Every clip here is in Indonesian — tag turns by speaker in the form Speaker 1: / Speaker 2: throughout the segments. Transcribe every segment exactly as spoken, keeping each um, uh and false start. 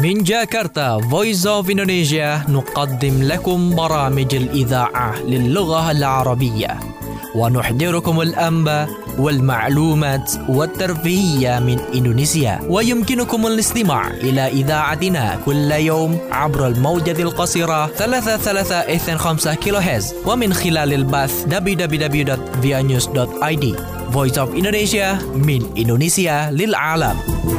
Speaker 1: من جاكرتا Voice of Indonesia نقدم لكم برامج الإذاعة للغة العربية ونحضركم الأنباء والمعلومات والترفيهية من إندونيسيا. ويمكنكم الاستماع إلى إذاعتنا كل يوم عبر الموجة القصيرة ثلاثة ثلاثة اثنين خمسة كيلو هرتز ومن خلال البث دبليو دبليو دبليو دوت via news دوت آي دي. Voice of Indonesia من إندونيسيا للعالم.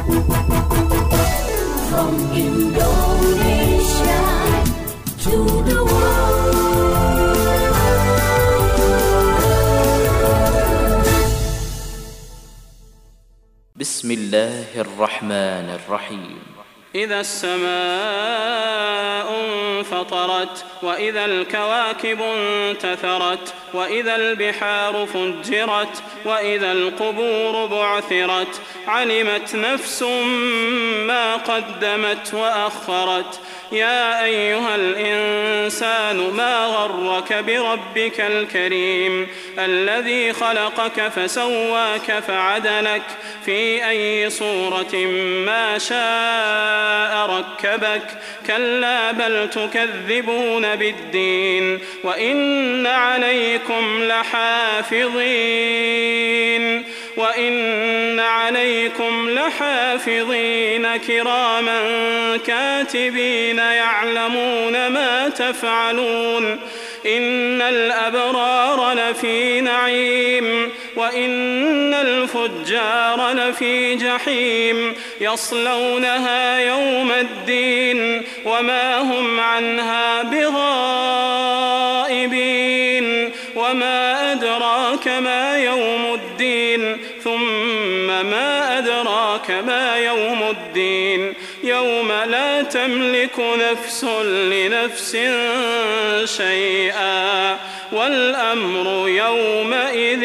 Speaker 2: From Indonesia to the world.
Speaker 3: بسم الله الرحمن الرحيم.
Speaker 4: إذا السماء انفطرت وإذا الكواكب انتثرت وإذا البحار فجرت وإذا القبور بعثرت علمت نفس ما قدمت وأخرت يا أيها الإنسان ما غرك بربك الكريم الذي خلقك فسواك فعدلك في أي صورة ما شاء ركبك كلا بل تكذبون بالدين وإن عليكم لحافظين وإن عليكم لحافظين كراما كاتبين يعلمون ما تفعلون إن الأبرار لفي نعيم وإن الفجار لفي جحيم يصلونها يوم الدين وما هم عنها بغائبين وما أدراك ما يوم الدين ثم ما أدراك ما يوم الدين يوم لا تملك نفس لنفس شيئا والأمر يومئذ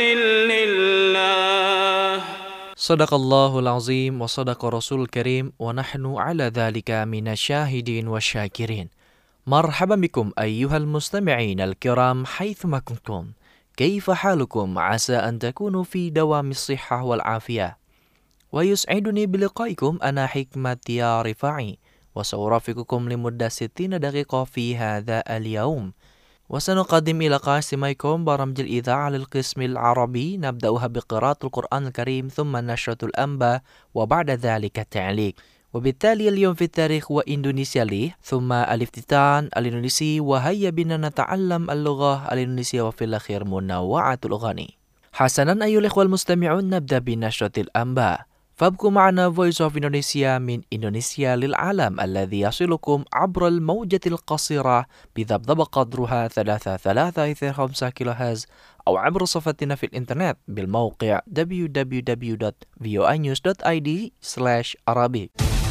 Speaker 4: لله.
Speaker 1: Sadaqallahul azim wa sadaqa rasul karim wa nahnu ala dhalika minasyahidin wa syakirin. Marhaban bikum ayyuhal mustami'in al-kiram haythuma kuntum. Kaifa halukum asa an takunu fi dawamis sihhah wal afiyah. Wa yus'iduni biliqaikum ana hikmati ya rifa'i wa sawrafiqukum limuddah sittina daqiqah fi hadha al-yawm. وسنقدم إلى قاسميكم برامج الإذاعة للقسم العربي نبدأها بقراءة القرآن الكريم ثم نشرة الأنباء وبعد ذلك التعليق. وبالتالي اليوم في التاريخ وإندونيسيا لي ثم الافتتان الإندونيسي وهيا بنا نتعلم اللغة الإندونيسية وفي الأخير منوعة الأغاني. حسنا أيها الإخوة المستمعون نبدأ بنشرة الأنباء. فابقوا معنا Voice of Indonesia من إندونيسيا للعالم الذي يصلكم عبر الموجة القصيرة بذبذب قدرها ثلاثة ثلاثة اثنين خمسة كيلو هرتز أو عبر صفحتنا في الإنترنت بالموقع دبليو دبليو دبليو دوت فيو نيوز دوت آي دي سلاش عربي.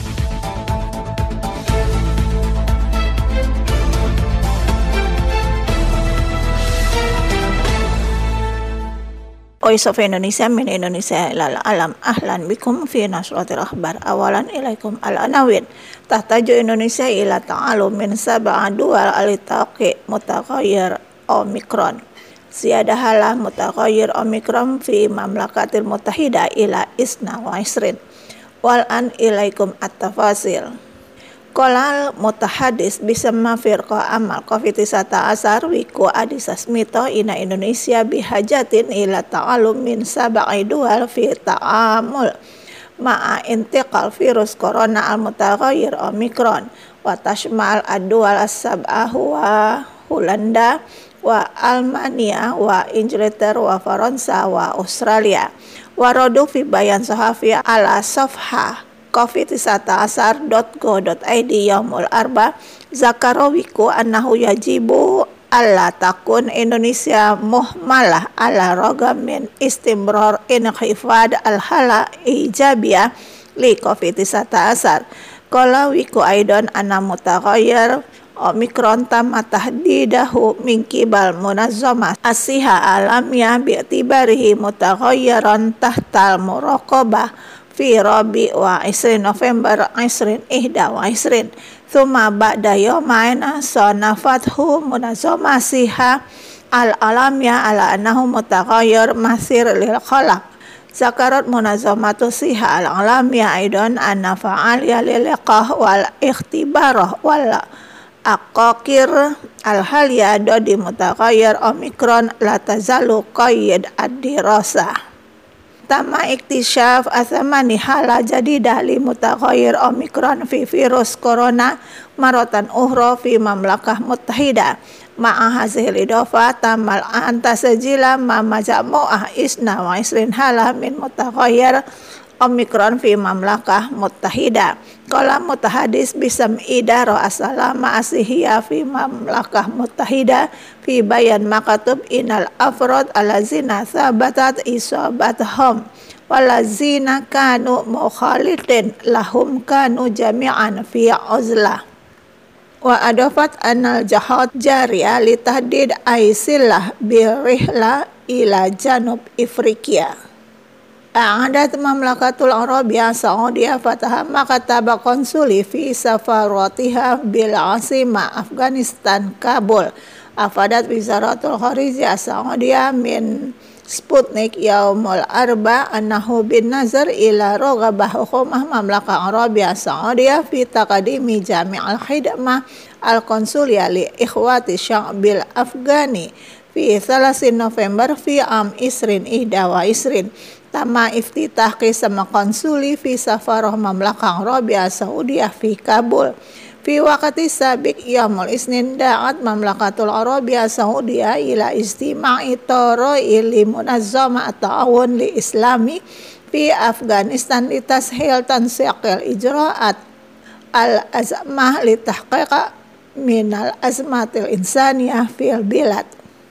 Speaker 5: Voice of Indonesia min Indonesia ilal alam. Ahlan bikum fi nasratil akhbar. Awalan ilaikum al-anawin. Tahtaju Indonesia ila ta'alum min sab'a dual alitaqi mutaghayyir Omikron. Ziyadahalah mutaghayyir Omikron fi mamlakatil mutahida ila isna wa isrin. Wal an ilaikum at-tafasil. Kolal mutahadis bisamma firqa amal covid sembilan belas wiku adisasmito ina Indonesia bihajatin ila ta'alum min sab'i dual fi ta'amul ma'a intiqal virus corona al-mutaghayyir Omikron wa tashmal ad-dual as-sab'a huwa Hulanda wa Almania wa Inglaterra wa Faransa wa Australia wa radu fi bayan sahafi ala safha covid sembilan belas dot go dot i d yaumul arba zakarowiku annahu yajibu alla takun Indonesia muhmalah ala rogamin istimror inkhifad al-hala ijabiyah li covid sembilan belas qala wiku aidan anna mutaghayyir Omikron tamma tahdidahu min qibal munazzamah as-siha alamiyah bi'tibarihi mutaghayyiran tahtal muraqabah fi rabi wa isrin November isrin ihda wa isrin thumma ba'da yawmain sanafathu munazzamah siha al-alamiyah ala annahu mutaghayyir masir lil khalaq Zakarat munazamatu siha al-alamiyah aidan anna fa'aliyah lil-liqah wal ikhtibarah wal aqaqir al-haliyah di mutaghayyir Omikron la tazalu qayyid ad-dirasah. Tama iktisyaf athamani hala jadidah li mutaghayyir Omikron fi virus corona maratan ukhra fi mamlakah muttahidah. Ma'a hazil idofa tamal antasajila ma majmu'ah isna wa isrin halah min mutaghayyir Omikron fi mamlakah muttahidah. Qala mutahadis bisam idaro asalama asihiyah fi mamlakah muttahidah fi bayan makatub inal afrod alazina sabatat isabathum walazina kanu mukhalitin lahum kanu jami'an fi uzlah. Wa adafat anal jahad jariyah li tahdid aisillah birihla ila janub Afrika. A'adat mamlakatul Arabiyah Saudiyah fataha makataba konsuli fi safaratiha bil asima Afghanistan Kabul. Afadat wizaratul kharijiyah Saudiyah min Sputnik yaumul arba annahu bin nazar ila rogabah hukumah mamlakah Arabiyah Saudiyah fi taqadimi jami'al khidmah al-konsuliyah li ikhwati sya'bil Afghani fi thalasin November fi am isrin ihda wa isrin. Tama iftitah qisam konsuli fi safarah mamlakah Arabiyah Saudiyah fi Kabul. Fi waqti sabiq yaumul isnin da'at mamlakatul Arabiyah Saudiyah ila istima'i tara'i li munazzama at-ta'awun li islami fi Afghanistan li tashil tansiqil ijra'at al-azmah li tahqiqa minal azmatil insaniyah fil bilad.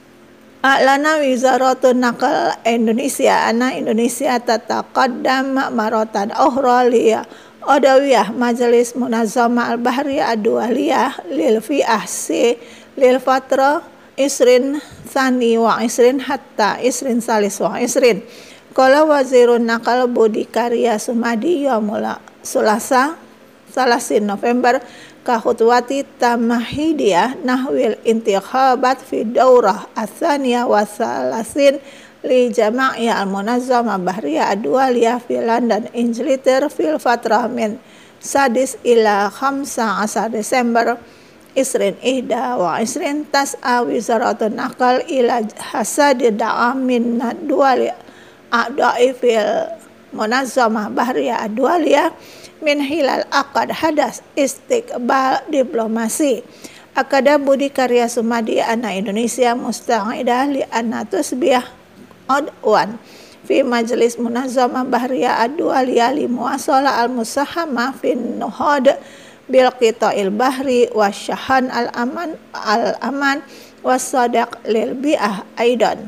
Speaker 5: A'lana wizaratun naqal Indonesia anna Indonesia tataqaddam maratan ukhra li Odawiyah Majelis Munazamah Al-Bahriyah Ad-Dualiyah lil fi'ah si lil fatra isrin thani wa isrin hatta isrin salis wa isrin. Qala wazirun naqal Budi Karya Sumadi yaumul Sulasa salasin November ka khutwati tamahidiyah nahwil intikhabat fi daurah ats-tsaniyah wa salasin li jama'iyah al-munazzamah bahriyah ad-dualiyah fi London Inglaterra fil fatrah min sadis ila khamsa asar Desember isrin ihda wa isrin tas'a wizaratun naqal ila hasadi da'amin ad-duali a'da'i fil munazzamah bahriyah ad-dualiyah min hilal aqad hadas istiqbal diplomasi. Akada Budi Karya Sumadi anna Indonesia musta'idah li anna tusbih Odwan fi Majelis Munazamah Bahriyah Ad-Dualiyah li muwasalah al-musahama fin nuhad bil qita'il bahri wasyahan al-aman al-aman wasadaq lil bi'ah aidan.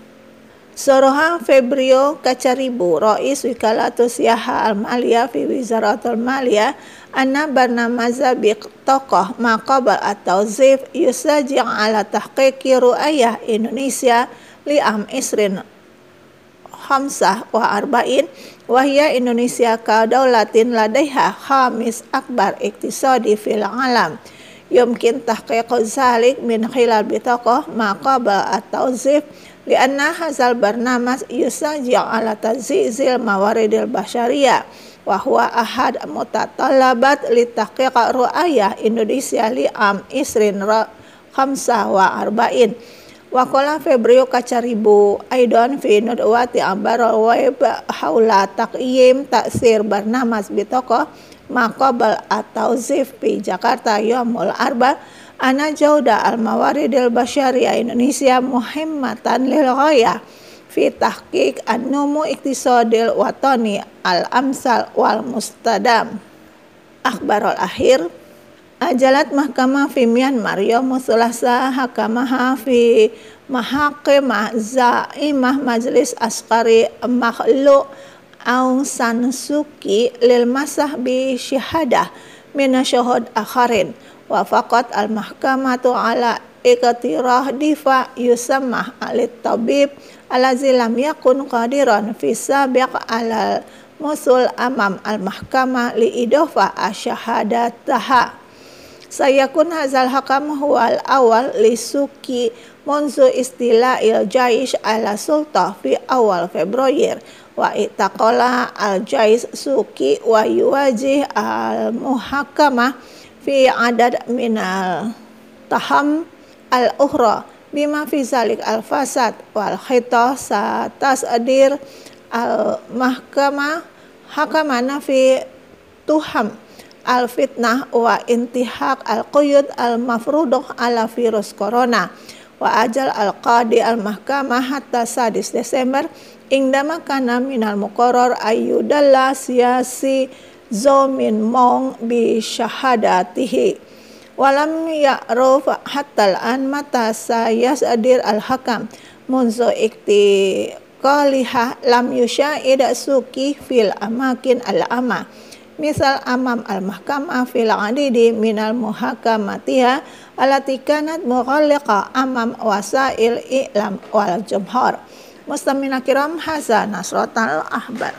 Speaker 5: Soroha Febrio Kacaribu Rais Wikalatus Yaha Al-Maliyah fi Wizaratul Maliyah anna barnamaza biqtokoh maqabal atau zif yusaji' ala tahqiqi ru'ayah Indonesia li'am isrin khamsah wa arba'in wahya Indonesia ka daulatin ladaiha khamis akbar iktisadi fil alam yumkin tahqiqu zalik min khilal bitaqah maqabal atau zif li'anna hazal barnamas yusaji' ala tazizil mawaridil basyariyah wa huwa ahad mutatalabat li tahqiqa ru'ayah Indonesia li'am isrin khamsah wa arba'in. Wakola Febrio Kacaribu Aidon fi nudwati ambar web haula taqyim taksir barnamas bitoko maqabal atau zif fi Jakarta yaumul arba ana jauda al mawaridil basyariyah Indonesia muhimmatan lil ghayah fi tahqiq an-numu iktisadil watani al amsal wal mustadam. Akhbarul akhir Ajalat Mahkamah fi Myanmar yaum Tsulasa hakamaha fi mahakimah za'imah Majlis Askari Makhluk Aung San Suu Kyi lil masah bi syahadah min syuhud akharin wa faqat al mahkamatu ala iqtirah difa yusammah alit tabib allazi lam yakun qadiran fi sabiq alal musul amam al mahkamah li idofa asyahadataha. Sayakun hazal hakam huwal awal li Suki munzu istila'il jaish ala sultah fi awal Februari wa itaqala al-jais suki wa yuwajih al-muhakamah fi adad minal taham al-ukhra bima fi zalik al-fasad wal khitah satasdir al-mahkamah hakamana fi tuham al-fitnah wa intihak al-quyud al-mafruduh ala virus corona wa ajal al-qadi al-mahkamah hatta sadis Desember indama kana minal muqarrar ayyudalla siyasi zomin mong bi syahadatihi walam ya'ruf hatta al-an mata sayasadir al-hakam munzo ikti qaliha lam yusya'id suki fil amakin al-ama misal amam al-mahkamah fil adidi minal muhakamatiha alati kanat mughalliqa amam wasail i'lam wal jumhur. Mustamina kiram hadza nasratul ahbar.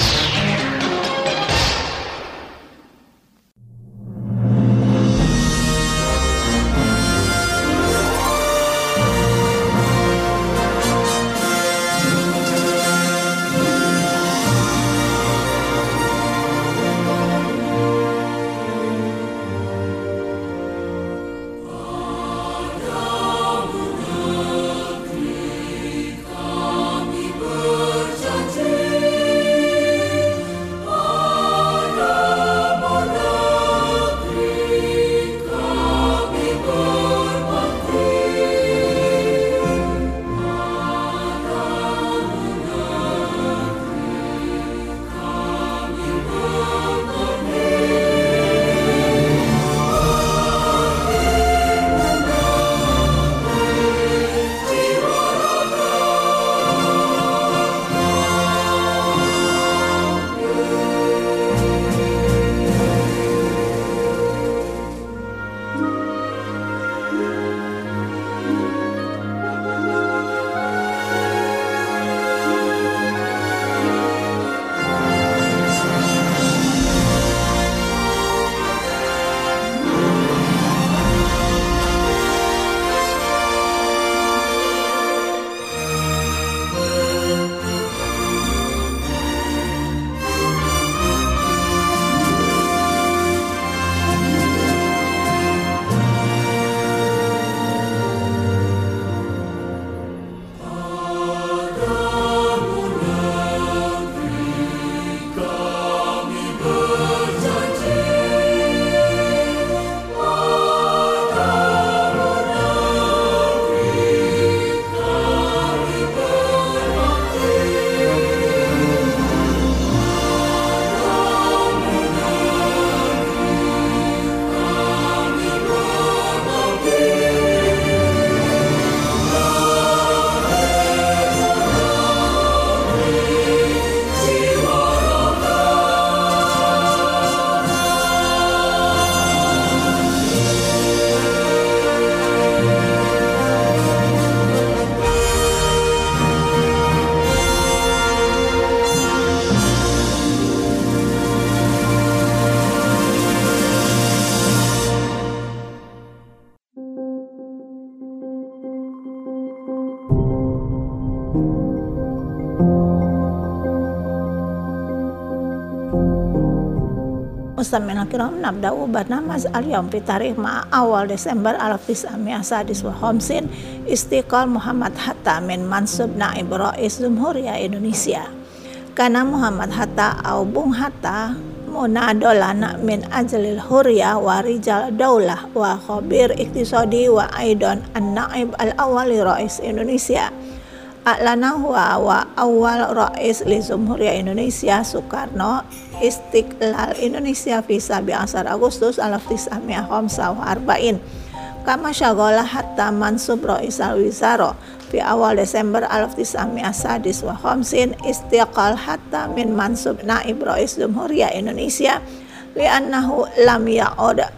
Speaker 5: Mustamina kiram nabda'u barnamaj al-yawm fi tarikh ma awal Desember alaf tis'amiyah sadis wa khamsin istiqal Muhammad Hatta min mansub naib rais Jumhuriyah Indonesia. Kana Muhammad Hatta au Bung Hatta munadolana min ajlil hurriyah wa rijal daulah wa khabir iktisadi wa aidan an-naib al-awwal rais Indonesia. A'lana huwa wa awal rais li Jumhuriyah Indonesia Soekarno Istiqlal Indonesia fi sabi'ah Agustus alaf tis'amiyah khamsah wa arba'in. Kama syaghala hatta mansub rais al-wizara fi awal Desember alaf tis'amiyah sadis wa khamsin istiqal hatta min mansub naib rais Jumhuriyah Indonesia li'annahu lam ya'ud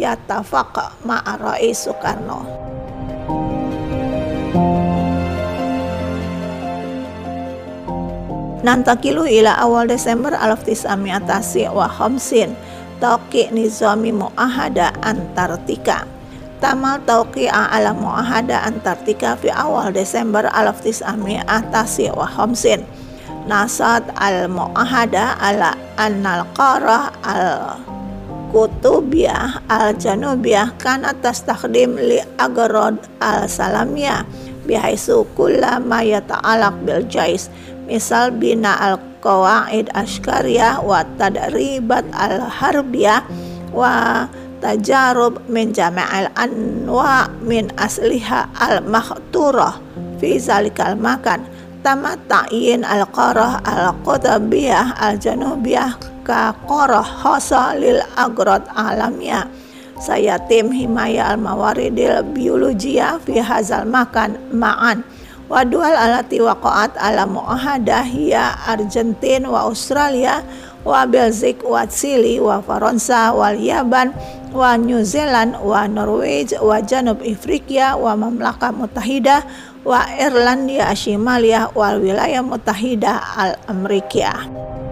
Speaker 5: yatafaq ma'a rais Soekarno. Nantakilu ila awal Desember alaf tis'amiyah tasi' wa khamsin tauqi nizami mu'ahada Antartika. Tamal tauqi'a ala mu'ahada Antartika fi awal Desember alaf tis'amiyah tasi' wa khamsin. Nasat al-mu'ahada ala annal qarah al-kutubiyah al-janubiyah kanat tastakhdim li agrod al-salamiyah bihaisu kulla ma yata'alaq bil jais, misal bina al-qawaid askariyah wa tadribat al-harbiyah wa tajarub min jama'al anwa min asliha al-makhturah fi zalikal makan. Tamat ta'yin al-qarah al-qutabiyah al-janubiyah ka qarah khasa lil agrad alamiyah. Sayatim himaya al-mawaridil biologiyah fi hazal makan ma'an. Wa dual alati waqa'at ala mu'ahadah hiya Argentin wa Australia wa Belzik wa Chili wa Faransa wal Yaban wa New Zealand wa Norway wa Janub Afrika wa Mamlakah Mutahidah wa Irlandia Shimaliyah wal Wilayah Mutahidah al-Amerikiyah.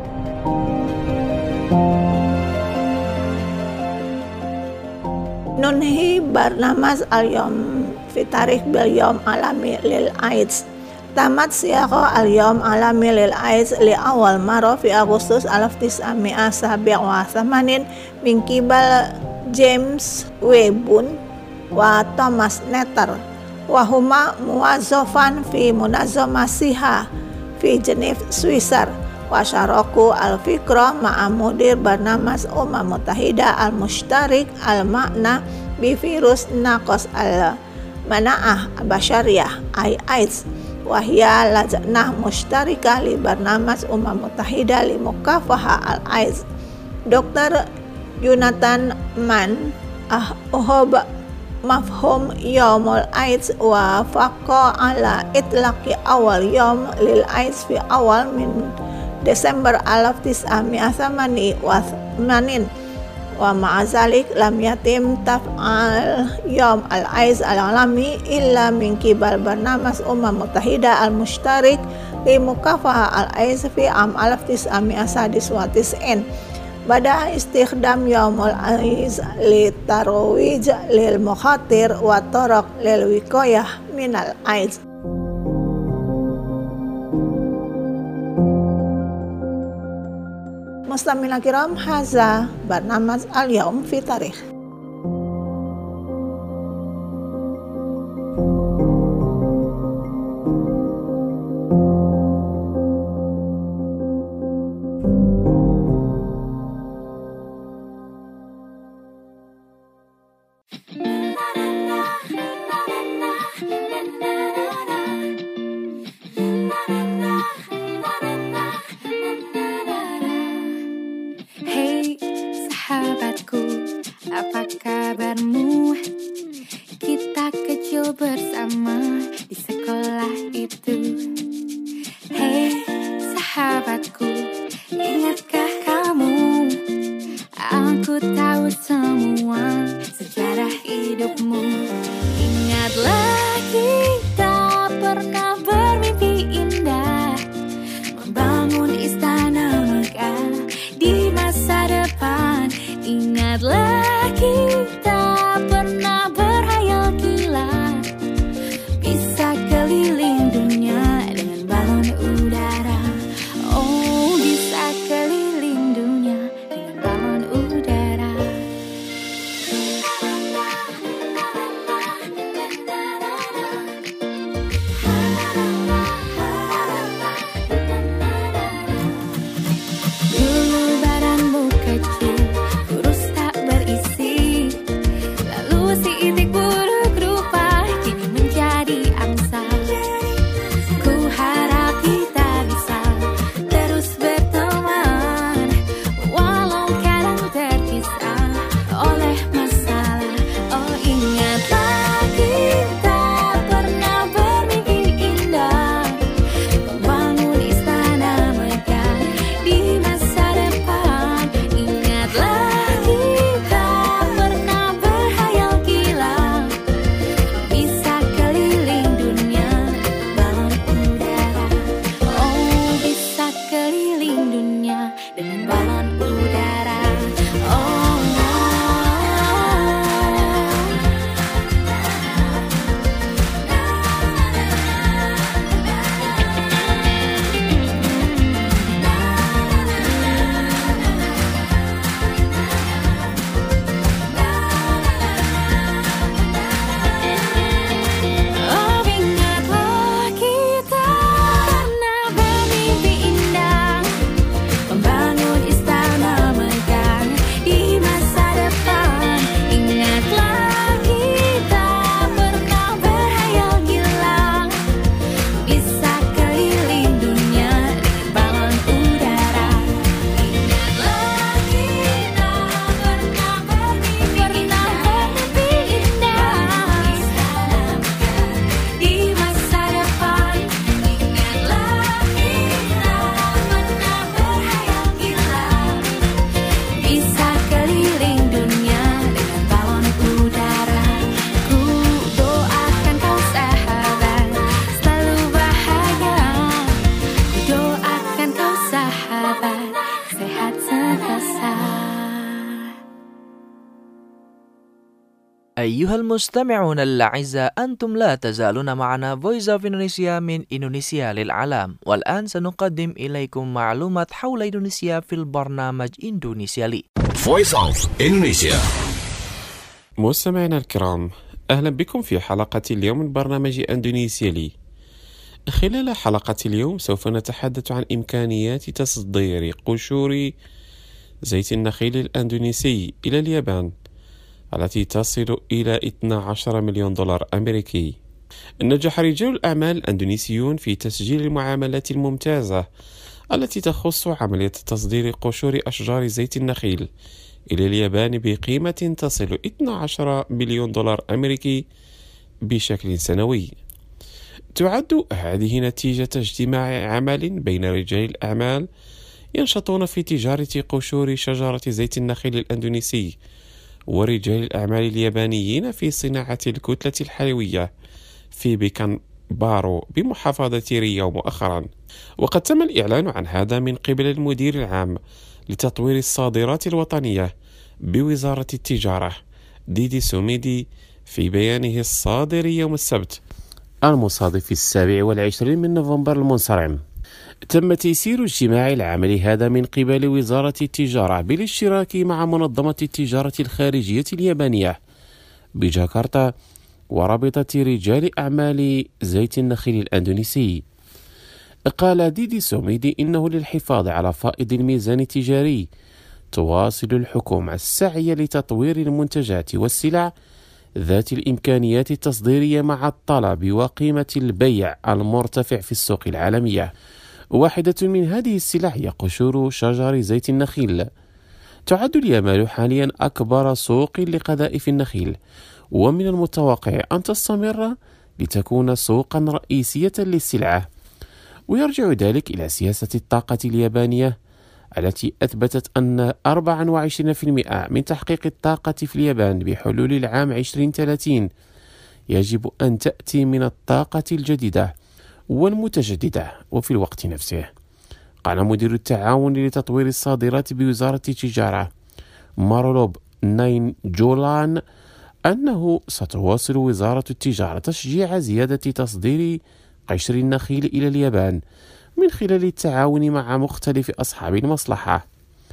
Speaker 5: Nunhi barnamaz al-yawm fi tarikh bil yawm alami lil AIDS. Tamat siyaqah al-yawm alami lil AIDS li awal marah fi Agustus alaf tis'ami'a sabi' wa thamanin min kibal James Webun wa Thomas Netter wa huma muwazzafan fi munazzamasiha fi Geneva, Switzerland wa syaraku al-fikrah ma'a mudir barnamas Umam Mutahidah al-Mushtarik al-Ma'na bi virus naqas al-mana'ah basyariyah ay AIDS wa hiya lajnah mushtarikah li barnamas Umam Mutahidah li mukafaha al-AIDS. Dokter Jonathan Mann ah uhob mafhum yaumul AIDS wa faqa ala itlaqi awal yaum lil AIDS fi awal min Desember alaf tis'ami'a thamani wa thamanin wa ma'azalik lam yatim taf'al yaum al-AIDS al-alami illa min kibal barnamas Umam Mutahidah al-Mushtarik li mukafaha al-AIDS fi am alaf tis'ami'a sadis wa tis'in. Bada istikhdam yaumul AIDS li tarwij lil mukhatir wa taraq lil wiqayah minal AIDS. Mustamina kiram, haza barnamaz al-yawm fi tarikh.
Speaker 1: أيها المستمعون الأعزاء، أنتم لا تزالون معنا Voice of Indonesia من إندونيسيا للعالم. والآن سنقدم إليكم معلومات حول إندونيسيا في البرنامج إندونيسيا لي.
Speaker 6: Voice of Indonesia.
Speaker 7: مستمعينا الكرام، أهلا بكم في حلقة اليوم من برنامج إندونيسيا لي. خلال حلقة اليوم سوف نتحدث عن إمكانيات تصدير قشور زيت النخيل الأندونيسي إلى اليابان التي تصل إلى اثنا عشر مليون دولار أمريكي. نجح رجال الأعمال الأندونيسيون في تسجيل المعاملات الممتازة التي تخص عملية تصدير قشور أشجار زيت النخيل إلى اليابان بقيمة تصل اثنا عشر مليون دولار أمريكي بشكل سنوي. تعد هذه نتيجة اجتماع عمل بين رجال الأعمال ينشطون في تجارة قشور شجرة زيت النخيل الأندونيسي ورجال الأعمال اليابانيين في صناعة الكتلة الحيوية في بيكانبارو بمحافظة ريو مؤخرا. وقد تم الإعلان عن هذا من قبل المدير العام لتطوير الصادرات الوطنية بوزارة التجارة ديدي سوميدي في بيانه الصادر يوم السبت المصادف السابع والعشرين من نوفمبر المنصرم. تم تيسير اجتماع العمل هذا من قبل وزارة التجارة بالاشتراك مع منظمة التجارة الخارجية اليابانية بجاكرتا ورابطة رجال أعمال زيت النخيل الأندونيسي. قال ديدي سوميدي إنه للحفاظ على فائض الميزان التجاري تواصل الحكومة السعي لتطوير المنتجات والسلع ذات الإمكانيات التصديرية مع الطلب وقيمة البيع المرتفع في السوق العالمية. واحدة من هذه السلع هي قشور شجر زيت النخيل. تعد اليابان حاليا أكبر سوق لقذائف النخيل، ومن المتوقع أن تستمر لتكون سوقا رئيسية للسلعة. ويرجع ذلك إلى سياسة الطاقة اليابانية التي أثبتت أن أربعة وعشرين بالمئة من تحقيق الطاقة في اليابان بحلول العام عشرين ثلاثين يجب أن تأتي من الطاقة الجديدة والمتجددة. وفي الوقت نفسه قال مدير التعاون لتطوير الصادرات بوزارة التجارة مارولوب ناين جولان أنه ستواصل وزارة التجارة تشجيع زيادة تصدير قشر النخيل إلى اليابان من خلال التعاون مع مختلف أصحاب المصلحة.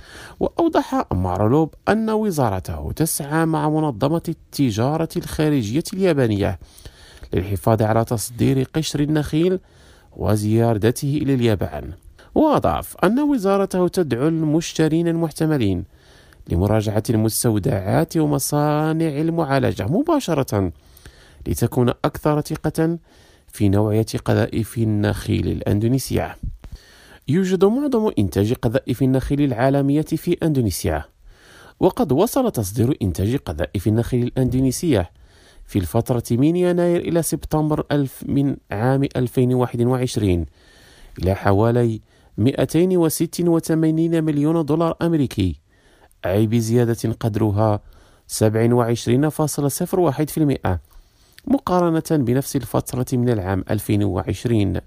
Speaker 7: وأوضح مارولوب أن وزارته تسعى مع منظمة التجارة الخارجية اليابانية للحفاظ على تصدير قشر النخيل وزيادته إلى اليابان. وأضاف أن وزارته تدعو المشترين المحتملين لمراجعة المستودعات ومصانع المعالجة مباشرة لتكون أكثر ثقة في نوعية قذائف النخيل الأندونيسية. يوجد معظم إنتاج قذائف النخيل العالمية في أندونيسيا، وقد وصل تصدير إنتاج قذائف النخيل الأندونيسية في الفترة من يناير إلى سبتمبر ألف من عام ألفين وواحد وعشرين إلى حوالي مئتين وستة وثمانين مليون دولار أمريكي، أي بزيادة قدرها سبعة وعشرين فاصلة صفر واحد بالمئة مقارنة بنفس الفترة من العام ألفين وعشرين.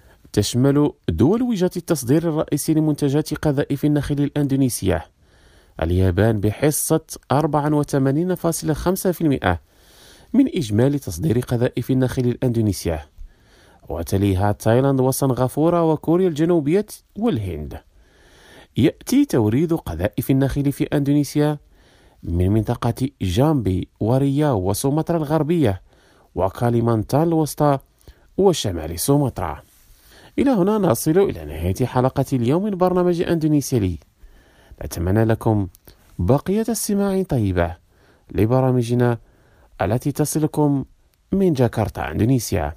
Speaker 7: تشمل دول وجهة التصدير الرئيسي لمنتجات قذائف النخيل الأندونيسية اليابان بحصة أربعة وثمانين فاصلة خمسة بالمئة من إجمالي تصدير قذائف النخيل الأندونيسية، وتليها تايلاند وسنغافورة وكوريا الجنوبية والهند. يأتي توريد قذائف النخيل في أندونيسيا من منطقة جامبي ورياو وسومطرة الغربية وكاليمانتان الوسطى وشمال سومطرة. إلى هنا نصل إلى نهاية حلقة اليوم من برنامج إندونيسيا لي. نتمنى لكم بقية استماع طيبة لبرامجنا التي تصلكم من جاكرتا إندونيسيا.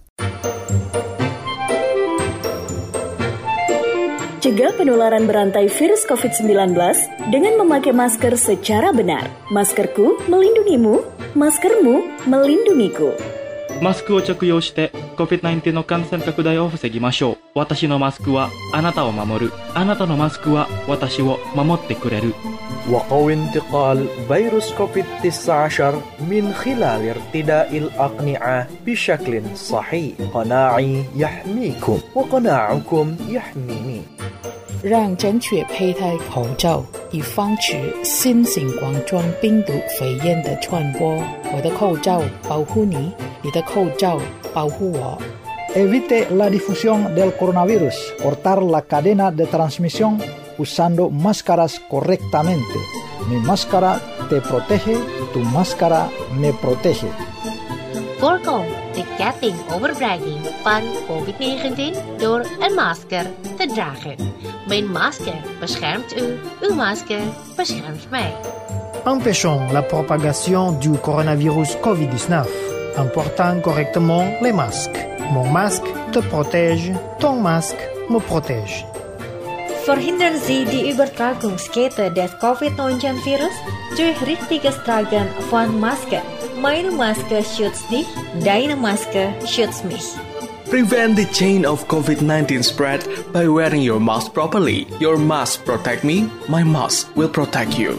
Speaker 8: Cegah penularan berantai virus covid sembilan belas dengan memakai masker secara benar. Maskerku melindungimu, maskermu melindungiku.
Speaker 9: マスクを着用して コビッドナインティーン の感染拡大を防ぎましょう。私のマスクはあなたを守る。あなたのマスクは私を守ってくれる。
Speaker 10: وقوي انتقال فيروس كوفيد تسعة عشر من خلال ارتداء الأقنعة بشكل صحيح. قناعي يحميكم وقناعكم يحميني.
Speaker 11: 让正确佩戴口罩以防止新型冠状病毒肺炎的传播。我的口罩保护你，你的口罩保护我。
Speaker 12: Evite la difusión del coronavirus. Cortar la cadena de transmisión usando máscaras correctamente. Mi máscara te protege, tu máscara me protege.
Speaker 13: Voorkom de ketting overbrenging van covid negentien door een masker te dragen. Mijn masker beschermt u, uw masker beschermt mij.
Speaker 14: Empêchons la propagation du coronavirus covid dix-neuf en portant correctement les masques. Mon masque te protège, ton masque me protège.
Speaker 15: Verhindern Sie die Übertragungskette des covid neunzehn Virus durch richtiges Tragen von Masken. Meine Maske schützt dich, deine Maske schützt mich.
Speaker 16: Prevent the chain of covid nineteen spread by wearing your mask properly. Your mask protect me, my mask will protect you.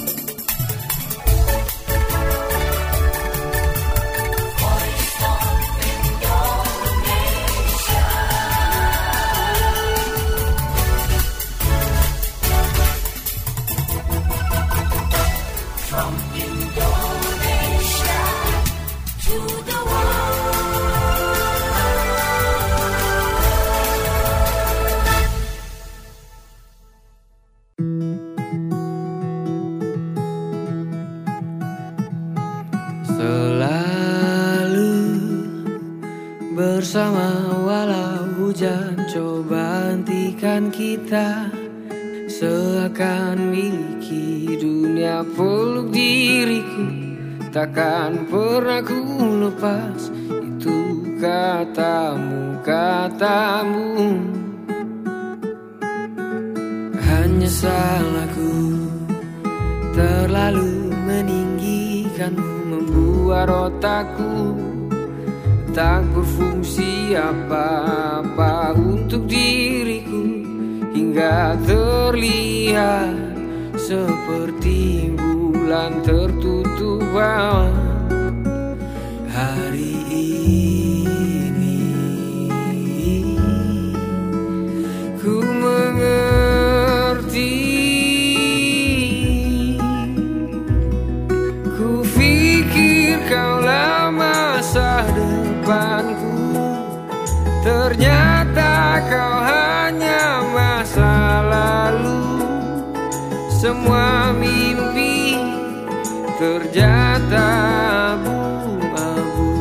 Speaker 17: Bersama walau hujan coba hentikan kita, seakan miliki dunia peluk diriku. Takkan pernah ku lepas itu katamu, katamu. Hanya salahku terlalu meninggikanmu, membuat otakku tak berfungsi apa-apa untuk diriku, hingga terlihat seperti bulan tertutup awan. Hari ini ku mengerti, ku pikir kaulah masa depanku, ternyata kau hanya masa lalu. Semua mimpi ternyata abu-abu.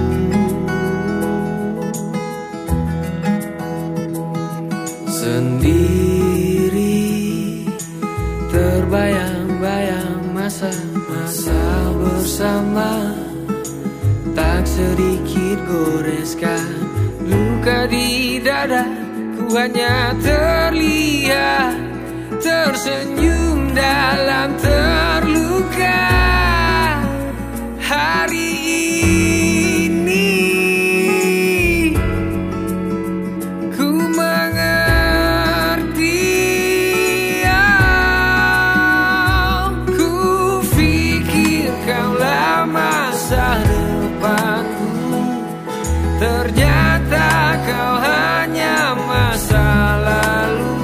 Speaker 17: Sendiri terbayang-bayang masa-masa bersama, tak sedikit goreskan luka di dada. Ku hanya terlihat tersenyum dalam terluka. Hari ini ku mengerti, oh, ku pikir kaulah masa depanku, ternyata kau hanya masa lalu.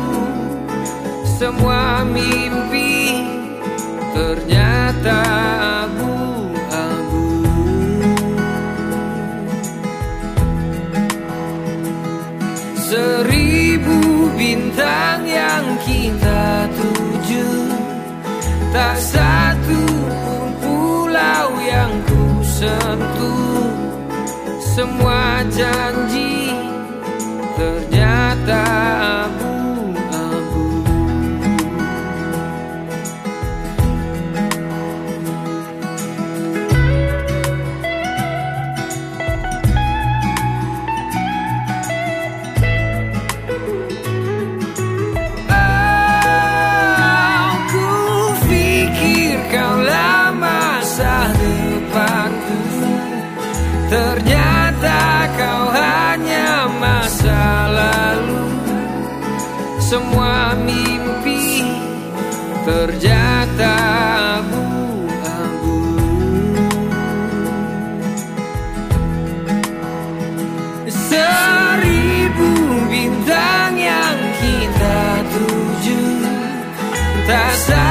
Speaker 17: Semua mimpi ternyata abu-abu. Seribu bintang yang kita tuju, tak satu pun pulau yang ku sentuh. Semua janji ternyata abu-abu. Oh, ku pikir kaulah masa depanku, ternyata kau hanya masa lalu. Semua mimpi ternyata abu-abu. Seribu bintang yang kita tuju, tak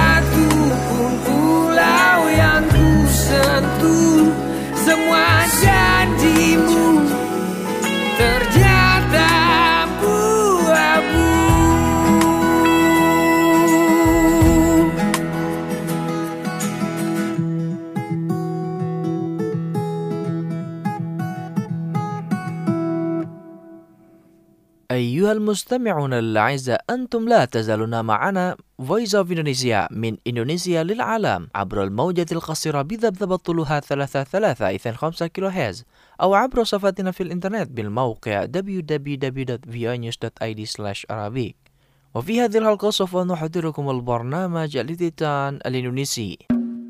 Speaker 1: أيها المستمعون الأعزاء، أنتم لا تزالون معنا Voice of Indonesia من إندونيسيا للعالم عبر الموجة القصيرة بذبذبة طولها ثلاثة ثلاثة إثنين خمسة كيلو هرتز، أو عبر صفحتنا في الإنترنت بالموقع دبليو دبليو دبليو دوت في أي نيوز دوت آي دي سلاش أرابيك. وفي هذه الحلقة سوف نحضركم البرنامج الإتيتان الإندونيسي.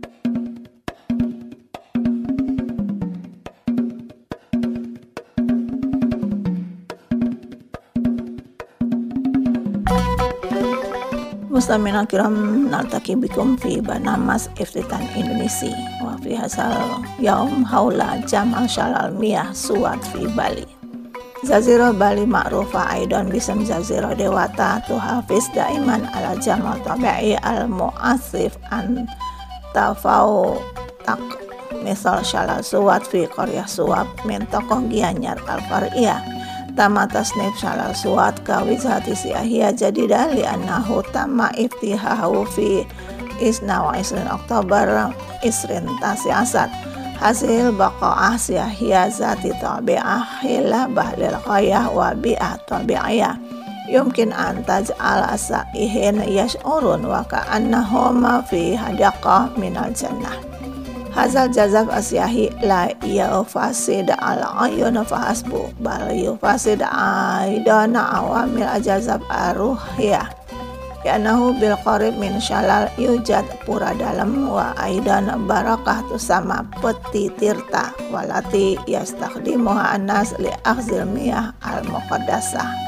Speaker 5: Mustamina kiram naltaki bikum fi banamas iftitan Indonesia wa fi hasal yaum haula jamal shalal miyah suat fi Bali. Zazira Bali ma'rufa aidan bisam Zazira Dewata tuhafiz daiman ala jamal tabi'i al mu'asif an tafau tak misal shalal suat fi qaryah suwab min tokoh gianyar al far'iyah tama tasnif shalal suat kawizhati siahiyah jadidah li'annahu tama iftihahu fi isna wa isrin Oktober isrin tasi asad hasil baqa'ah siahiyah zati tabi'ah khilabah lil qayah wa bi'ah tabi'iyah yumkin an taj'al asaihin yash'urun wa ka'annahum fi hadaqah minal jannah. Hazal jazab asyahi la yufasid al-ayun fahasbu bal yufasid aidana awamil ajazab aruhiyah yanahu bil qarib min shalal yujad pura dalam wa aidan barakah tu sama peti tirta walati yastakhdimuha anas li akhzil miyah al-muqaddasah.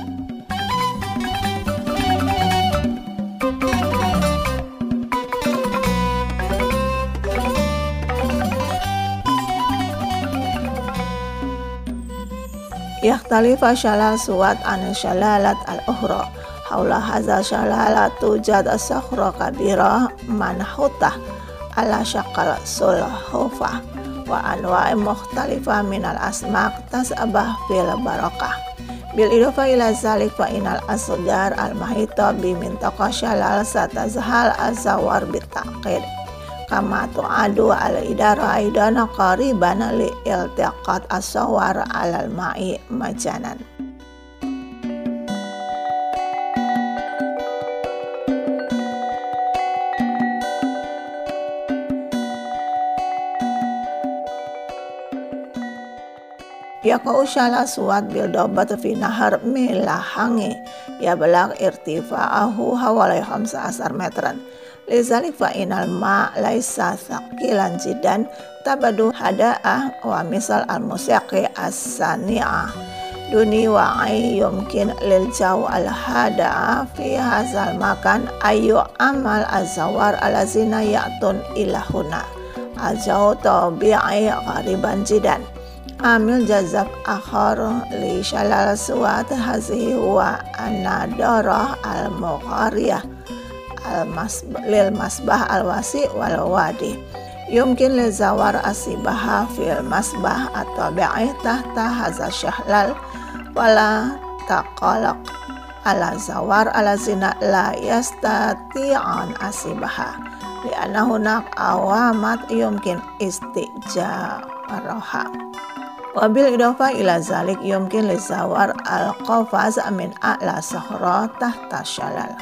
Speaker 5: Yakhtalifa shalal suwat an shalalat al-ukhra haula hadza shalalat tujad as-sakhra kabira manhutah ala syaqal sulhufa wa anwa'i mukhtalifa minal asmaq tasabah fil barakah bil idofa ila zalik fa inal asgar al-mahita bi mintaqa shalal satazhal azawar bitaqid kama tu'adu al-idara aidana qariban li iltiqat as-sawar alal ma'i majanan. Yaqa'u shalal suwat bil dabat fi nahar milahangi ya balag irtifa'ahu hawalai khamsa asar metran. Lizalik fa inal ma laisa thaqilan jiddan tabadu hada'ah wa misal al-musiqi as-sani'ah duni wa ay yumkin lil jaw al-hada'ah fi hazal makan ayu amal azawar alazina ya'tun ilahuna al-jaw tabi'i ghariban jiddan. Amil jazab akhar li shalal suwat hazihi wa an-nadarah al-mughariyah lil masbah al-wasi wal wadi yumkin li zawar asibaha fil masbah atau bi'i tahta hadza syahlal wala taqalaq ala zawar ala zina la yastati'an asibaha li'anna hunak awamat yumkin istijaraha wabil idofa ila zalik yumkin li zawar al-qafaz min a'la sahra tahta syalal.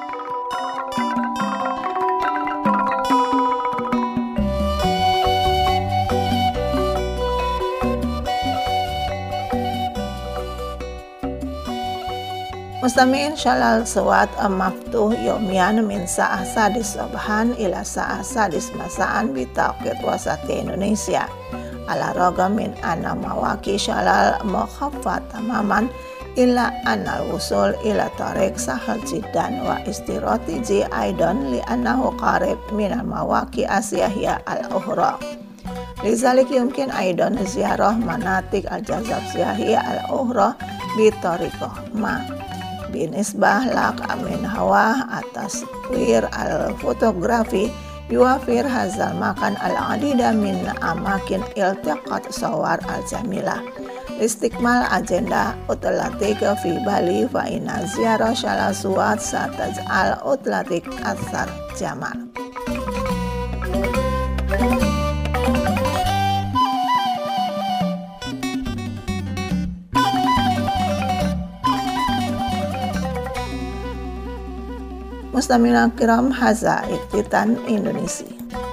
Speaker 5: Mustami'in shalal suwat maftuh yomian min sa'ah sadis sobhan ila sa'ah sadis masaan bitaqit wasati Indonesia ala ragam min anna mawaki shalal mukhaffat tamaman illa anal wusul ila tariq sahal jiddan wa istirati ji aidan li annahu qarib min al mawaki asyahiyah al-ukhra lizalik yumkin aidan ziarah manatik al-jazab siyahiyah al-ukhra bitariqah ma binisbah lak amin hawa atas wir al-fotografi yuafir hazal makan al-adida min amakin iltiqat sawar al-jamilah istikmal agenda utlatik fi Bali fa inna ziarah shalal suwat sataj'al utlatik asar jamal. Mustamina kiram haza iktitan Indonesia.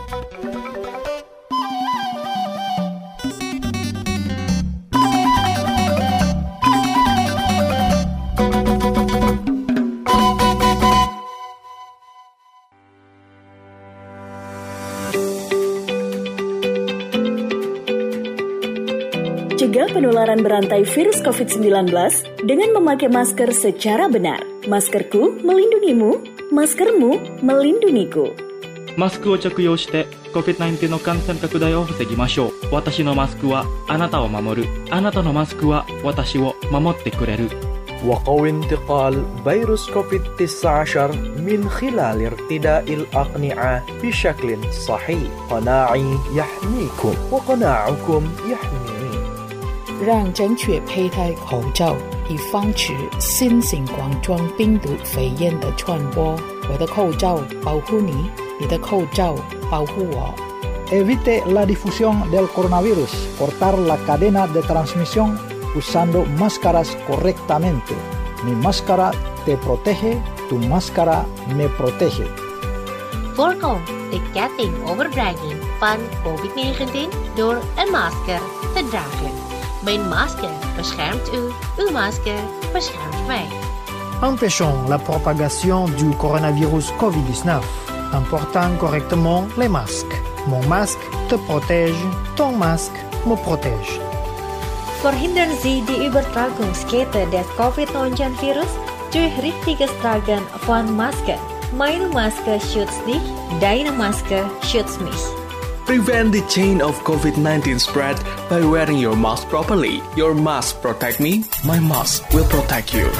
Speaker 8: Cegah penularan berantai virus covid sembilan belas dengan memakai masker secara benar. Maskerku melindungimu, maskermu melindungiku.
Speaker 9: マスクを着用して コビッドナインティーン の感染拡大を防ぎましょう。私のマスクはあなたを守る。あなたのマスクは私を守ってくれる。
Speaker 10: وقوي انتقال فيروس كوفيد تسعة عشر من خلال ارتداء الأقنعة بشكل صحيح. قناعي يحميكم وقناعكم يحميني.
Speaker 11: 让正确佩戴口罩，以防止新型冠状病毒肺炎的传播。我的口罩保护你，你的口罩保护我。
Speaker 12: Evite la difusión del coronavirus. Cortar la cadena de transmisión usando máscaras correctamente. Mi máscara te protege, tu máscara me protege.
Speaker 13: Voorkom de ketting overbrenging van covid negentien door een masker te dragen. Mijn masker beschermt u, uw masker beschermt mij.
Speaker 14: Empêchons la propagation du coronavirus covid dix-neuf en portant correctement les masques. Mon masque te protège, ton masque me protège.
Speaker 15: Verhindern Sie die Übertragungskette des covid neunzehn Virus durch richtiges Tragen von Masken. Meine Maske schützt dich, deine Maske schützt mich.
Speaker 16: Prevent the chain of covid nineteen spread by wearing your mask properly. Your mask protect me, my mask will protect you.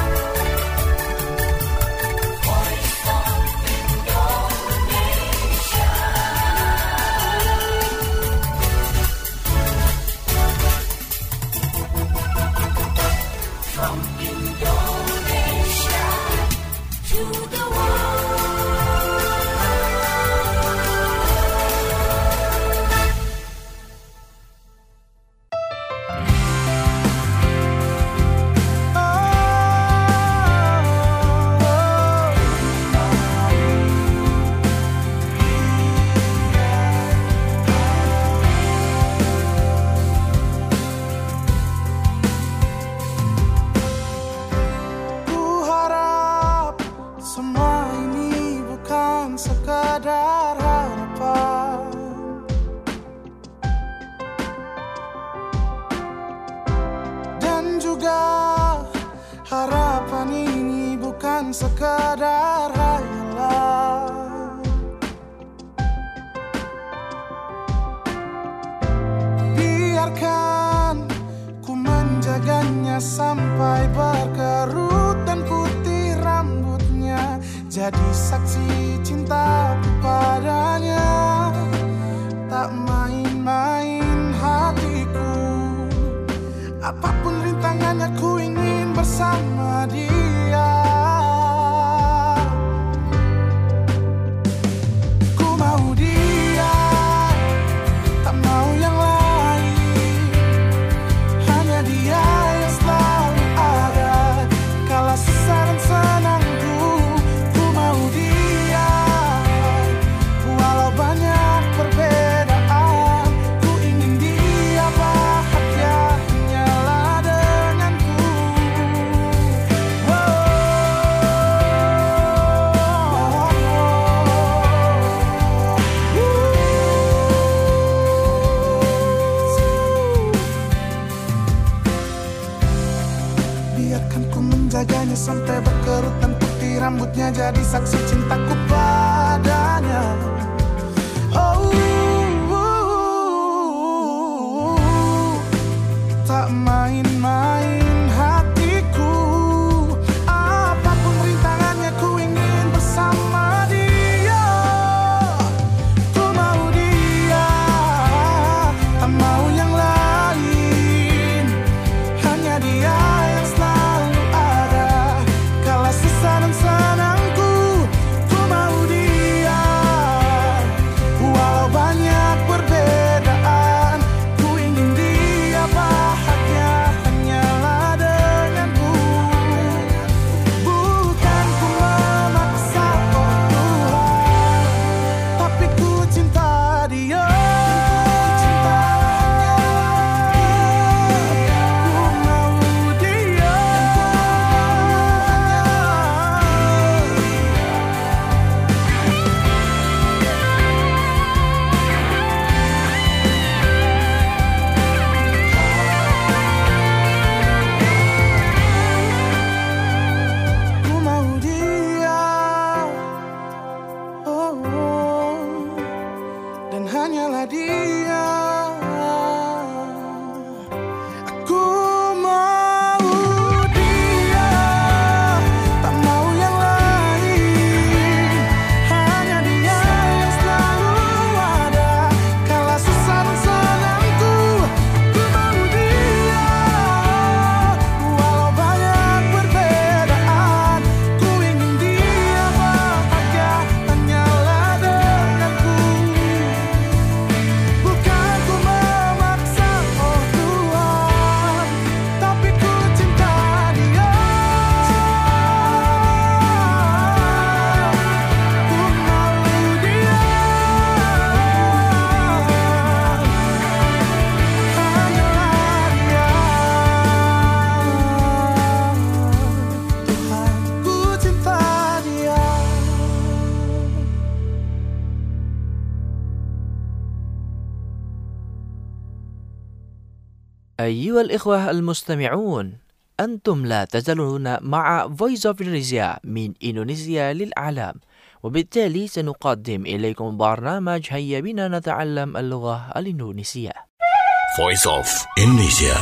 Speaker 18: Sekadar hayalan. Biarkan ku menjaganya sampai berkerut dan putih rambutnya, jadi saksi cintaku padanya. Tak main-main hatiku, apapun rintangannya ku ingin bersama dia. Sampai berkerut dan putih rambutnya, jadi saksi cintaku padanya. Oh, tak main-main hatiku, apapun rintangannya ku ingin bersama dia. Ku mau dia, tak mau yang lain, hanya dia yang selalu susah dan senangku, ku mau dia.
Speaker 1: أيها الإخوة المستمعون، أنتم لا تزالون مع Voice of Indonesia من إندونيسيا للعالم، وبالتالي سنقدم إليكم برنامج هيا بنا نتعلم اللغة الإندونيسية.
Speaker 6: Voice of Indonesia.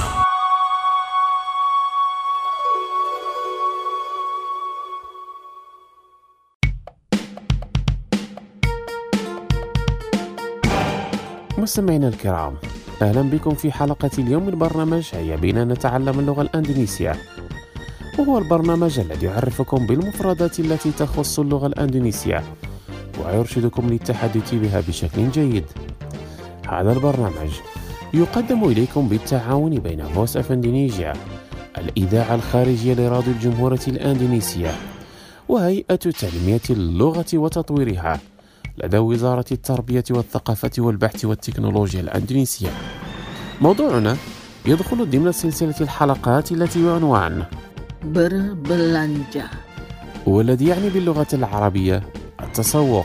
Speaker 7: مستمعينا الكرام، أهلا بكم في حلقة اليوم من برنامج هيا بنا نتعلم اللغة الإندونيسية، وهو البرنامج الذي يعرفكم بالمفردات التي تخص اللغة الإندونيسية ويرشدكم للتحدث بها بشكل جيد. هذا البرنامج يقدم إليكم بالتعاون بين Voice of Indonesia، الإذاعة الخارجية لراديو الجمهورية الإندونيسية، وهيئة تنمية اللغة وتطويرها لدى وزارة التربية والثقافة والبحث والتكنولوجيا الإندونيسية. موضوعنا يدخل ضمن سلسلة الحلقات التي بعنوان
Speaker 19: berbelanja،
Speaker 7: والذي يعني باللغة العربية التسوق.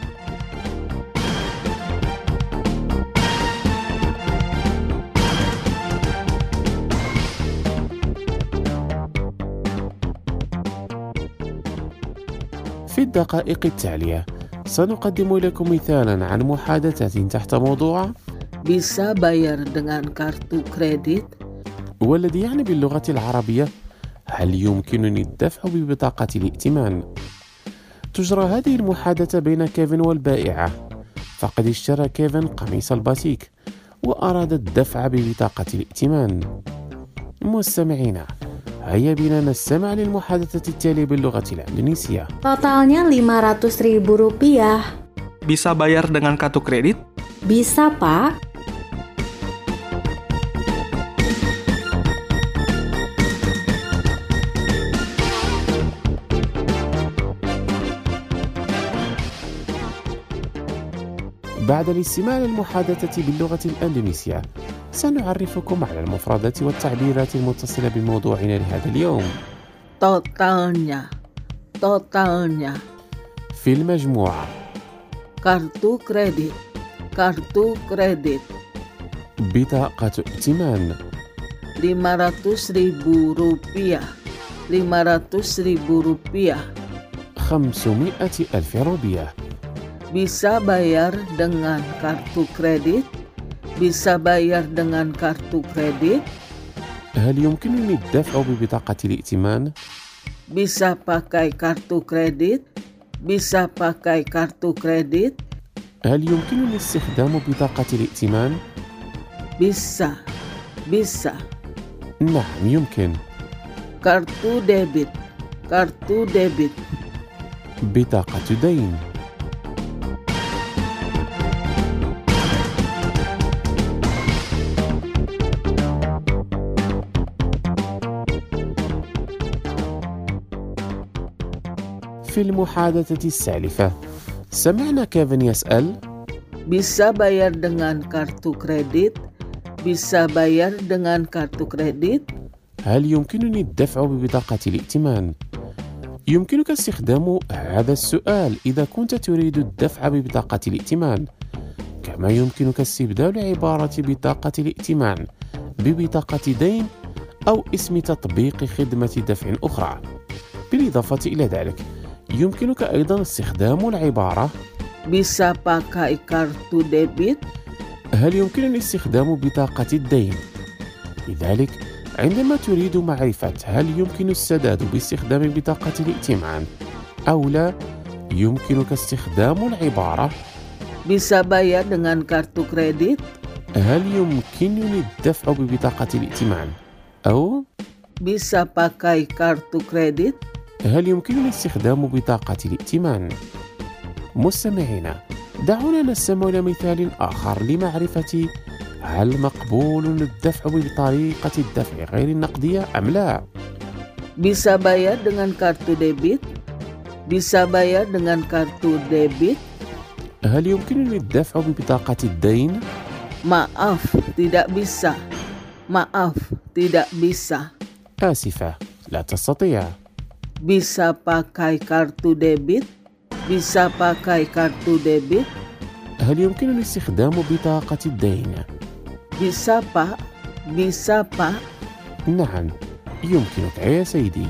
Speaker 7: في الدقائق التالية سنقدم لكم مثالا عن محادثة تحت موضوع
Speaker 19: bisa bayar dengan kartu kredit،
Speaker 7: والذي يعني باللغة العربية هل يمكنني الدفع ببطاقة الائتمان. تجرى هذه المحادثة بين كيفن والبائعة، فقد اشترى كيفن قميص الباتيك وأراد الدفع ببطاقة الائتمان. مستمعينا، هيا بنا نستمع للمحادثة التالية باللغة الإندونيسية.
Speaker 20: Totalnya lima ratus ribu rupiah.
Speaker 16: Bisa bayar dengan kartu kredit?
Speaker 20: Bisa, Pak.
Speaker 7: بعد الاستماع للمحادثة باللغة الإندونيسية سنعرفكم على المفردات والتعبيرات المتصلة بموضوعنا لهذا اليوم.
Speaker 19: totalnya totalnya
Speaker 7: في المجموعة
Speaker 19: kartu kredit kartu kredit
Speaker 7: بطاقة ائتمان
Speaker 19: lima ratus ribu rupiah lima ratus ribu rupiah
Speaker 7: خمسمائة ألف روبية.
Speaker 19: bisa bayar dengan kartu kredit bisa bayar dengan kartu kredit.
Speaker 7: هل يمكنني الدفع ببطاقة الائتمان؟
Speaker 19: bisa pakai kartu kredit bisa pakai kartu kredit.
Speaker 7: هل يمكنني استخدام بطاقة الائتمان؟
Speaker 19: bisa bisa
Speaker 7: نعم يمكن.
Speaker 19: kartu debit kartu debit
Speaker 7: بطاقة دين. في المحادثة السالفة سمعنا كيفن يسأل
Speaker 19: bisa bayar dengan kartu kredit bisa bayar dengan kartu kredit.
Speaker 7: هل يمكنني الدفع ببطاقة الائتمان؟ يمكنك استخدام هذا السؤال إذا كنت تريد الدفع ببطاقة الائتمان، كما يمكنك استبدال عبارة بطاقة الائتمان ببطاقة دين أو اسم تطبيق خدمة دفع أخرى. بالإضافة إلى ذلك يمكنك أيضا استخدام العبارة
Speaker 19: bisa pakai kartu debit.
Speaker 7: هل يمكنني استخدام بطاقة الدين؟ لذلك عندما تريد معرفة هل يمكن السداد باستخدام بطاقة الائتمان أو لا، يمكنك استخدام العبارة
Speaker 19: bisa bayar dengan kartu kredit.
Speaker 7: هل يمكنني الدفع ببطاقة الائتمان أو
Speaker 19: bisa pakai kartu kredit.
Speaker 7: هل يمكنني استخدام بطاقة الائتمان؟ مستمعينا، دعونا نستمع إلى مثال آخر لمعرفة هل مقبول الدفع بطريقة الدفع غير النقدية أم لا.
Speaker 19: bisa bayar dengan kartu debit bisa bayar dengan kartu debit.
Speaker 7: هل يمكنني الدفع ببطاقة الدين؟
Speaker 19: maaf tidak bisa maaf tidak bisa
Speaker 7: آسفة لا تستطيع.
Speaker 19: bisa pakai kartu debit bisa pakai kartu debit.
Speaker 7: هل يمكنني استخدام بطاقة الدين؟
Speaker 19: bisa pak Bisa, Pak?
Speaker 7: نعم يمكنك يا سيدي.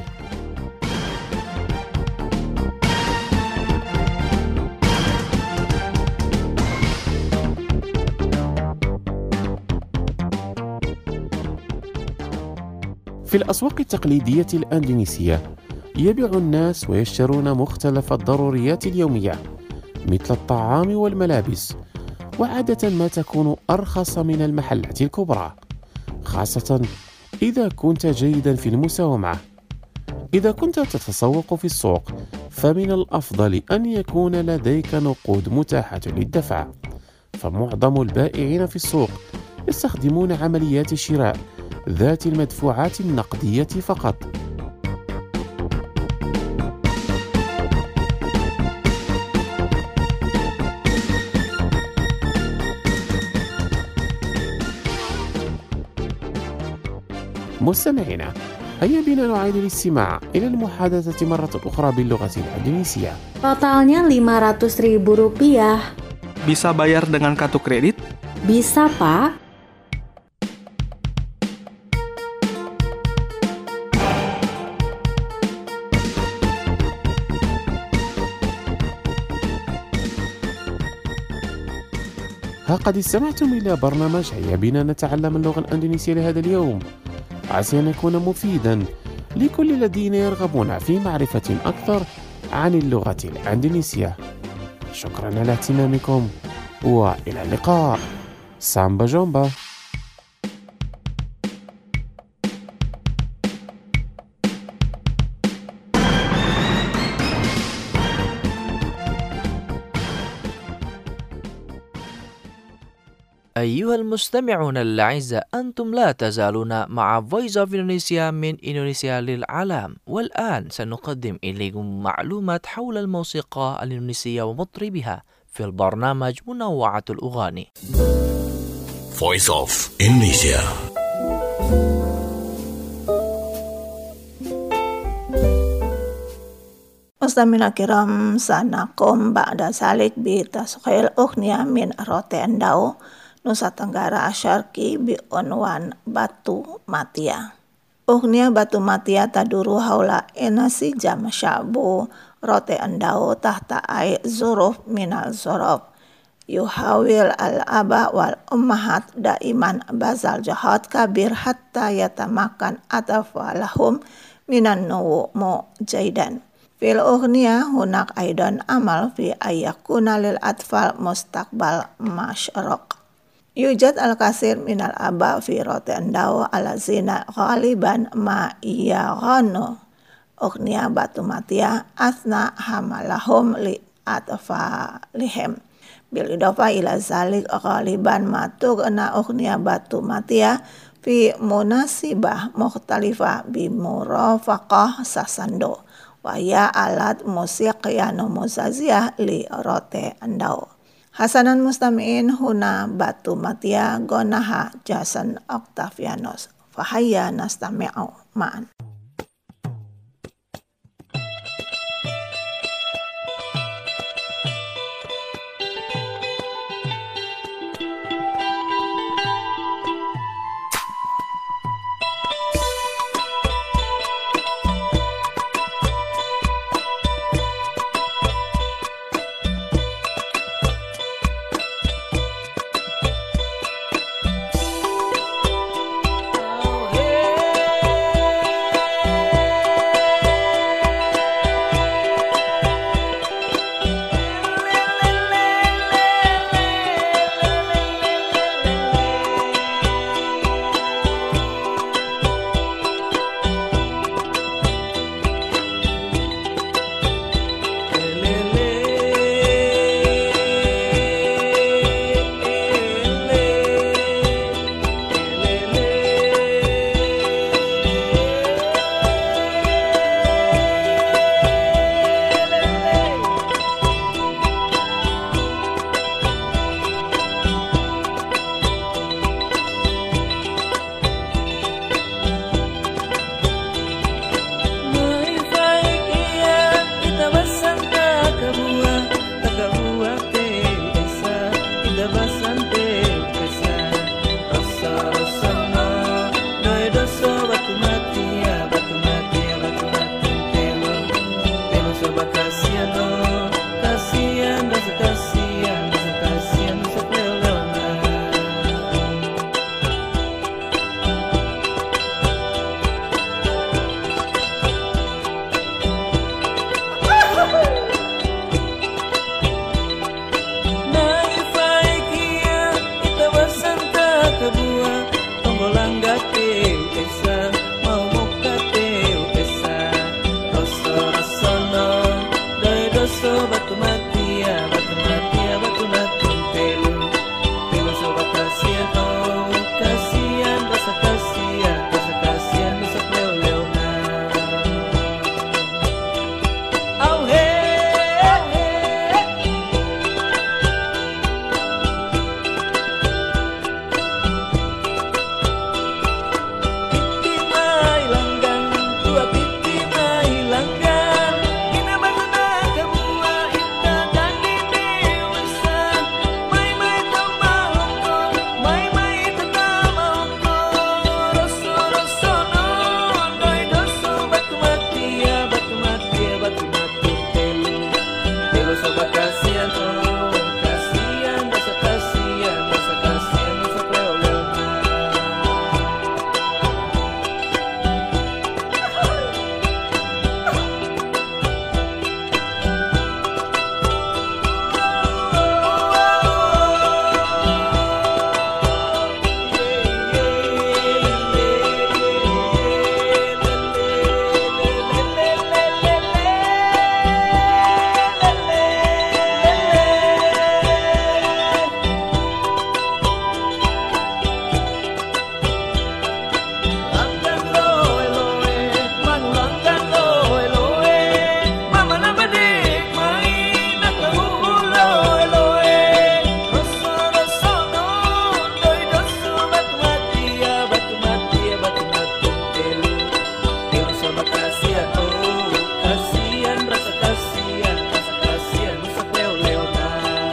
Speaker 7: في الأسواق التقليدية الأندونيسية يبيع الناس ويشترون مختلف الضروريات اليومية مثل الطعام والملابس، وعادة ما تكون أرخص من المحلات الكبرى، خاصة إذا كنت جيدا في المساومة. إذا كنت تتسوق في السوق فمن الأفضل أن يكون لديك نقود متاحة للدفع، فمعظم البائعين في السوق يستخدمون عمليات الشراء ذات المدفوعات النقدية فقط. مستمعينا، هيا بنا نعيد الاستماع إلى المحادثة مرة أخرى باللغة الإندونيسية.
Speaker 20: Totalnya lima ratus ribu rupiah.
Speaker 16: Bisa bayar dengan kartu kredit?
Speaker 20: Bisa, Pak.
Speaker 7: قد استمعتم إلى برنامج هيا بنا نتعلم اللغة الإندونيسية لهذا اليوم، عسى أن يكون مفيدا لكل الذين يرغبون في معرفة أكثر عن اللغة الإندونيسية. شكرا على اهتمامكم وإلى اللقاء. سامبا جومبا.
Speaker 1: أيها المستمعون الأعزاء، أنتم لا تزالون مع Voice of Indonesia من إندونيسيا للعالم، والآن سنقدم إليكم معلومات حول الموسيقى الإندونيسية ومطربها في البرنامج منوعة الأغاني.
Speaker 6: Voice of Indonesia.
Speaker 5: مستمعينا الكرام، سنقوم بعد ذلك بتشغيل أغنية من روتي أنداو Nusa Tenggara Syarqi biunwan Batu Matia. Ugnia Batu Matia taduru haula enasi jam syabu rote andau tahta ai zuruf minal zorof. Yuhawil al-aba wal ummahat daiman bazal jahat kabir hatta yatamakan atafalahum minan nuwu mu jaidan. Fil ugnia hunak aidan amal fi ayakuna lil atfal mustaqbal masyraq. Yujad al-kasir minal aba fi rote andau ala zina ghaliban ma iya ghanu. Ugnia Batu Matia asna hamalahum li atfalihim. Bil idofa ila zalik ghaliban ma tugna ugnia Batu Matia fi munasibah mukhtalifah bi murafaqah sasando. Waya alat musiqiyanu muzaziyah li rote andau. Hasanan mustami'in huna Batu Matia gonaha Jason Octavianus. Fahaya nastami'u ma'an.
Speaker 17: Oh, hey.
Speaker 21: doso batu mati ya batu mati ya batu mati telu telu sobat kasihan oh kasihan rasa kasihan rasa kasihan rasa leo leona oh hey, oh hey. Pipi mai langgang tua pipi mai langgang ina baguna kabua ita dan dewasa mai mai tau mahoko mai mai tau mahoko rosso rosso no doi doso batu mati ya batu mati ya batu mati telu telu sobat kasihan oh kasihan rasa kasihan rasa kasihan rasa leo leona Langgang loe loe, manu langgang loe loe, mama nama dek main nak lahu loe loe, rosso rosso no, doi doso batu mati ya batu mati ya batu mati telu, telu sobat kasihan oh kasihan rasa kasihan rasa kasihan rasa leo leona.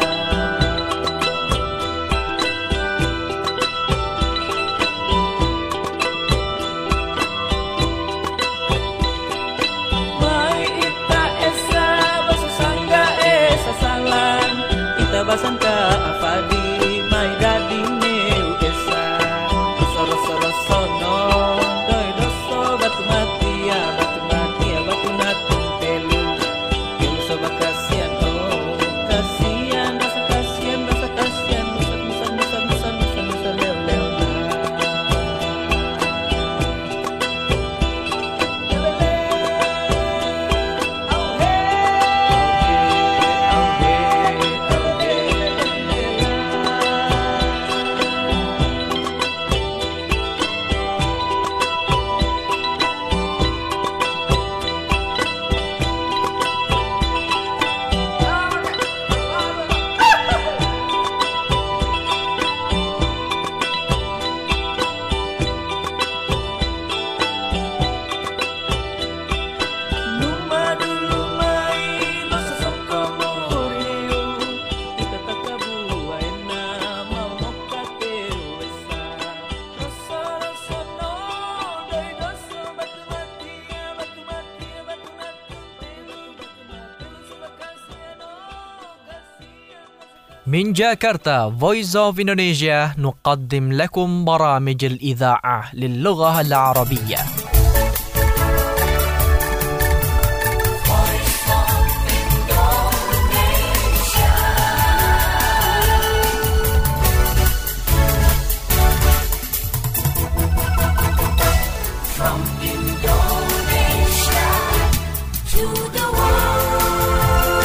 Speaker 21: Mai ita esa baso sangga esa salan ita basangka afadi mai dadi neu esa rosso rosso rosso no doi doso batu mati ya batu mati ya batu mati telu telu sobat kasihan oh kasihan rasa kasihan rasa kasihan nusa nusa nusa nusa nusa nusa leo leona. Numa dulu mai losa soko muriu ita takabu aina mau mokateu esa rosso rosso no doi doso batu mati ya batu mati ya batu mati telu batu mati telu sobat kasihan oh kasihan.
Speaker 1: من جاكرتا Voice of Indonesia نقدم لكم برامج الإذاعة للغة العربية.
Speaker 2: From Indonesia to the world.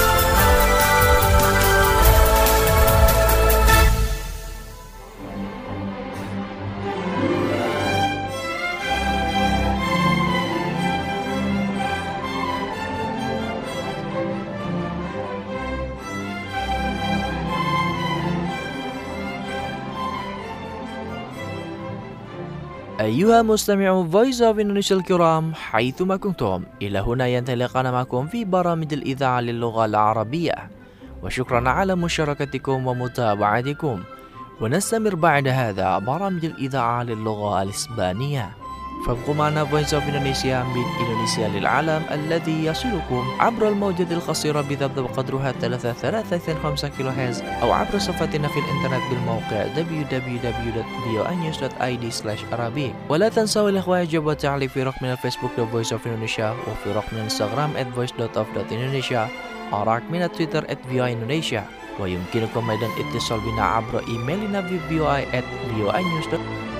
Speaker 1: أيها مستمعو Voice of Indonesia الكرام حيثما كنتم، إلى هنا ينتهي لقاءنا معكم في برامج الإذاعة للغة العربية، وشكرا على مشاركتكم ومتابعتكم. ونستمر بعد هذا برامج الإذاعة للغة الإسبانية، فابقوا معنا Voice of Indonesia من إندونيسيا للعالم الذي يصلكم عبر الموجة القصيرة بذبذب قدرها ثلاثة ثلاثة خمسة كيلو هرتز، أو عبر صفحتنا في الإنترنت بالموقع دبليو دبليو دبليو دوت في او اي نيوز دوت اي دي سلاش عربي. ولا تنسوا الإخوة يجب التعليق في رقم الفيسبوك The Voice of Indonesia، وفي رقم الانستغرام at voice دوت اوف دوت indonesia، ورقم التويتر at في او اي indonesia. ويمكنكم أيضا اتصال بنا عبر إيميلنا في في او اي at في او اي نيوز دوت